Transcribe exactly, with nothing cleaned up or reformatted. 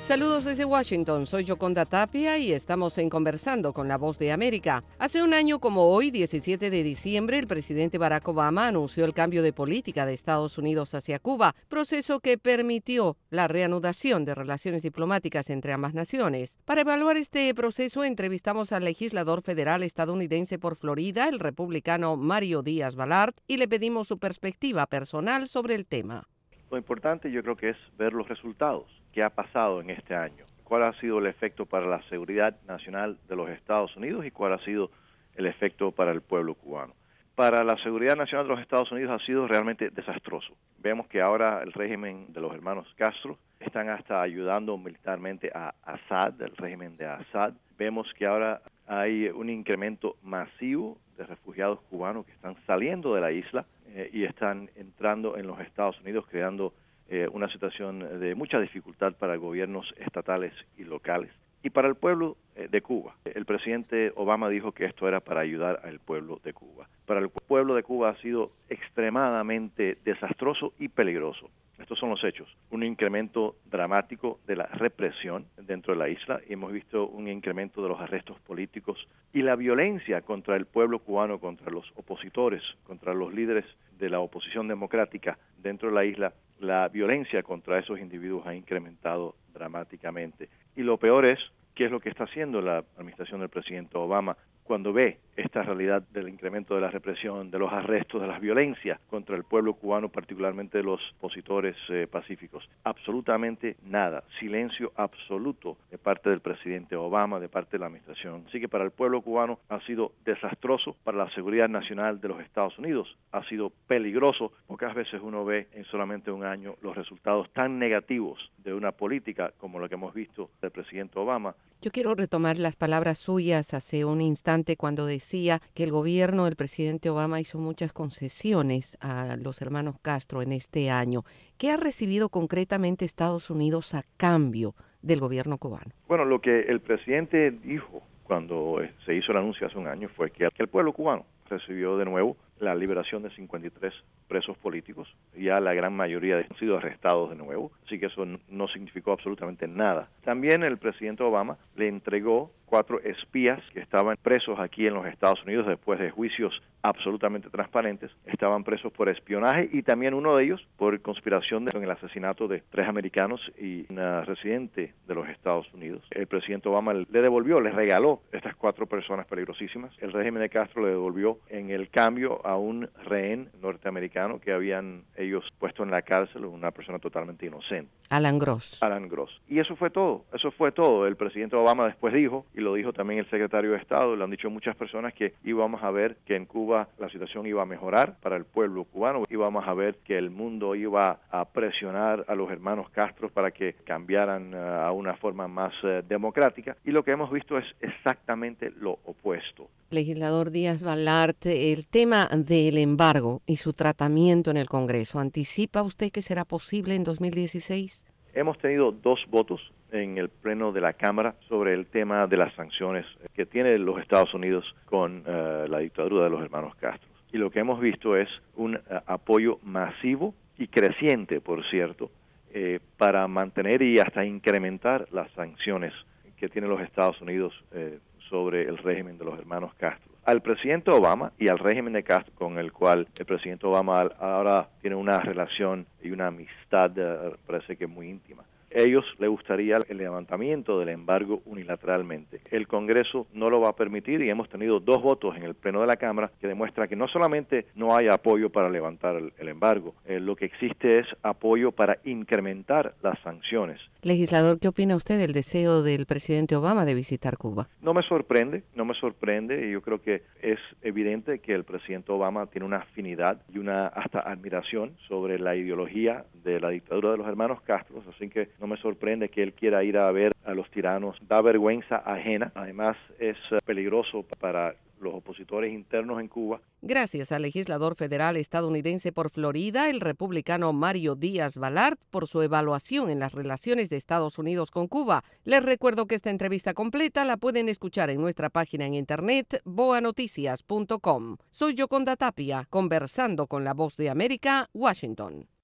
Saludos desde Washington, soy Yoconda Tapia y estamos en Conversando con la Voz de América. Hace un año como hoy, diecisiete de diciembre, el presidente Barack Obama anunció el cambio de política de Estados Unidos hacia Cuba, proceso que permitió la reanudación de relaciones diplomáticas entre ambas naciones. Para evaluar este proceso, entrevistamos al legislador federal estadounidense por Florida, el republicano Mario Díaz-Balart, y le pedimos su perspectiva personal sobre el tema. Lo importante yo creo que es ver los resultados. ¿Qué ha pasado en este año? ¿Cuál ha sido el efecto para la seguridad nacional de los Estados Unidos y cuál ha sido el efecto para el pueblo cubano? Para la seguridad nacional de los Estados Unidos ha sido realmente desastroso. Vemos que ahora el régimen de los hermanos Castro están hasta ayudando militarmente a Assad, el régimen de Assad. Vemos que ahora hay un incremento masivo de refugiados cubanos que están saliendo de la isla eh, y están entrando en los Estados Unidos, creando eh, una situación de mucha dificultad para gobiernos estatales y locales. Y para el pueblo eh, de Cuba, el presidente Obama dijo que esto era para ayudar al pueblo de Cuba. Para el pueblo de Cuba ha sido extremadamente desastroso y peligroso. Estos son los hechos. Un incremento dramático de la represión dentro de la isla. Y hemos visto un incremento de los arrestos políticos y la violencia contra el pueblo cubano, contra los opositores, contra los líderes de la oposición democrática dentro de la isla. La violencia contra esos individuos ha incrementado dramáticamente. Y lo peor es, ¿qué es lo que está haciendo la administración del presidente Obama cuando ve esta realidad del incremento de la represión, de los arrestos, de las violencias contra el pueblo cubano, particularmente de los opositores eh, pacíficos? Absolutamente nada, silencio absoluto de parte del presidente Obama, de parte de la administración. Así que para el pueblo cubano ha sido desastroso, para la seguridad nacional de los Estados Unidos ha sido peligroso. Pocas veces uno ve en solamente un año los resultados tan negativos de una política como la que hemos visto del presidente Obama. Yo quiero retomar las palabras suyas hace un instante cuando decía que el gobierno del presidente Obama hizo muchas concesiones a los hermanos Castro en este año. ¿Qué ha recibido concretamente Estados Unidos a cambio del gobierno cubano? Bueno, lo que el presidente dijo cuando se hizo el anuncio hace un año fue que el pueblo cubano recibió de nuevo la liberación de cincuenta y tres presos políticos. Ya la gran mayoría han sido arrestados de nuevo, así que eso no significó absolutamente nada. También el presidente Obama le entregó cuatro espías que estaban presos aquí en los Estados Unidos después de juicios absolutamente transparentes. Estaban presos por espionaje y también uno de ellos por conspiración en el asesinato de tres americanos y una residente de los Estados Unidos. El presidente Obama le devolvió, le regaló estas cuatro personas peligrosísimas. El régimen de Castro le devolvió en el cambio a un rehén norteamericano que habían ellos puesto en la cárcel, una persona totalmente inocente. Alan Gross. Alan Gross. Y eso fue todo, eso fue todo. El presidente Obama después dijo, y lo dijo también el secretario de Estado, lo han dicho muchas personas, que íbamos a ver que en Cuba la situación iba a mejorar para el pueblo cubano, íbamos a ver que el mundo iba a presionar a los hermanos Castro para que cambiaran uh, a una forma más uh, democrática, y lo que hemos visto es exactamente lo opuesto. Legislador Díaz-Balart, el tema del embargo y su tratamiento en el Congreso, ¿anticipa usted que será posible en dos mil dieciséis? Hemos tenido dos votos en el pleno de la Cámara sobre el tema de las sanciones que tiene los Estados Unidos con uh, la dictadura de los hermanos Castro. Y lo que hemos visto es un uh, apoyo masivo y creciente, por cierto, eh, para mantener y hasta incrementar las sanciones que tienen los Estados Unidos eh, sobre el régimen de los hermanos Castro. Al presidente Obama y al régimen de Castro, con el cual el presidente Obama ahora tiene una relación y una amistad, uh, parece que muy íntima. Ellos les gustaría el levantamiento del embargo unilateralmente. El Congreso no lo va a permitir y hemos tenido dos votos en el pleno de la Cámara que demuestra que no solamente no hay apoyo para levantar el, el embargo, eh, lo que existe es apoyo para incrementar las sanciones. Legislador, ¿qué opina usted del deseo del presidente Obama de visitar Cuba? No me sorprende, no me sorprende y yo creo que es evidente que el presidente Obama tiene una afinidad y una hasta admiración sobre la ideología de la dictadura de los hermanos Castro, así que no me sorprende que él quiera ir a ver a los tiranos. Da vergüenza ajena, además es peligroso para los opositores internos en Cuba. Gracias al legislador federal estadounidense por Florida, el republicano Mario Díaz-Balart, por su evaluación en las relaciones de Estados Unidos con Cuba. Les recuerdo que esta entrevista completa la pueden escuchar en nuestra página en internet boa noticias punto com. Soy Yoconda Tapia, conversando con la Voz de América, Washington.